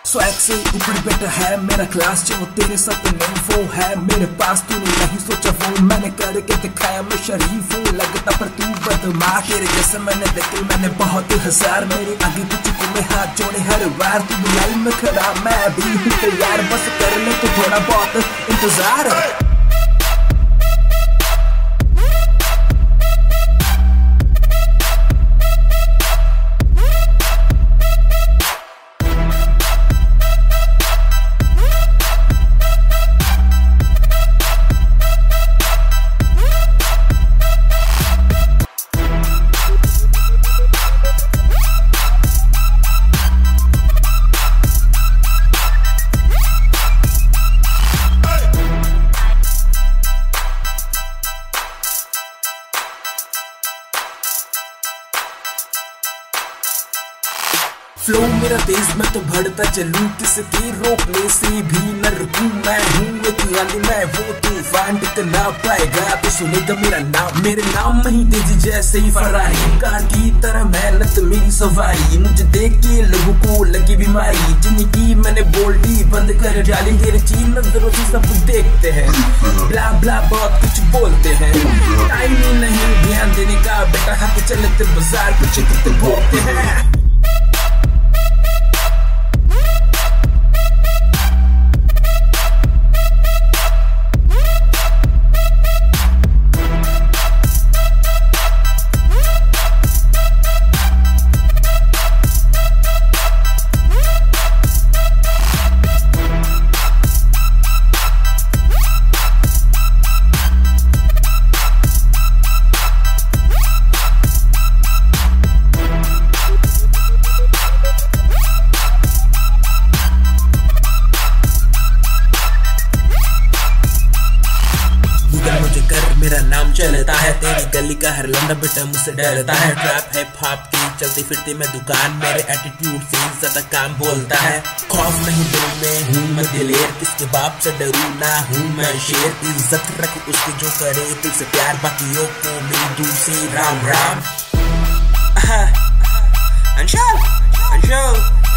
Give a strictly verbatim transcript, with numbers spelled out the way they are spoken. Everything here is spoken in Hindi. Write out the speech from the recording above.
स्वैग से ऊपर बेटा है मेरा क्लास, जो तेरे सपने वो है मेरे पास। तूने नहीं सोचा वो मैंने करके दिखाया, मैं शरीफ हूँ लगता पर तू बदमाश। तेरे जैसे मैंने देखे मैंने बहुत हजार, मेरे आगे कुछ को में हाथ जोड़े हर बार। तू लाइन में खड़ा मैं भी हूँ तैयार, बस कर ले तो थोड़ा बहुत इंतजार। फ्लो मेरा तेज मैं तो बढ़ता चलूं, किसकी रोकने से भी न रुकूं। मैं हूँ एक गाली मैं वो तूफान, टिकना पाएगा तो सुनेगा मेरा नाम। मेरे नाम में ही तेजी जैसे ही फरारी, कार की तरह मेहनत मेरी सवारी। मुझे देख के लोगों को लगी बीमारी, जिनकी मैंने बोल्डी बंद कर डाली। तेरे चीन नजरों से सब देखते हैं, ब्ला ब्ला बहुत कुछ बोलते हैं। टाइम ही नहीं ध्यान देने का बेटा, हाथ चलते बाजार कुछ कुछ बोलते हैं। मुझे कर मेरा नाम चलता है, तेरी गली का हर लंडा बेटा मुझसे डरता है। ट्रैप है फाप की चलती फिरती मैं दुकान, मेरे एटीट्यूड से ज्यादा काम बोलता है। खौफ नहीं दिल में हूँ मैं दिलेर, किसके बाप से डरू ना हूँ मैं शेर। इज्जत रख उसकी जो करे तुझसे प्यार, बाकियों को मेरी दूर से राम राम। अंशुल अंशुल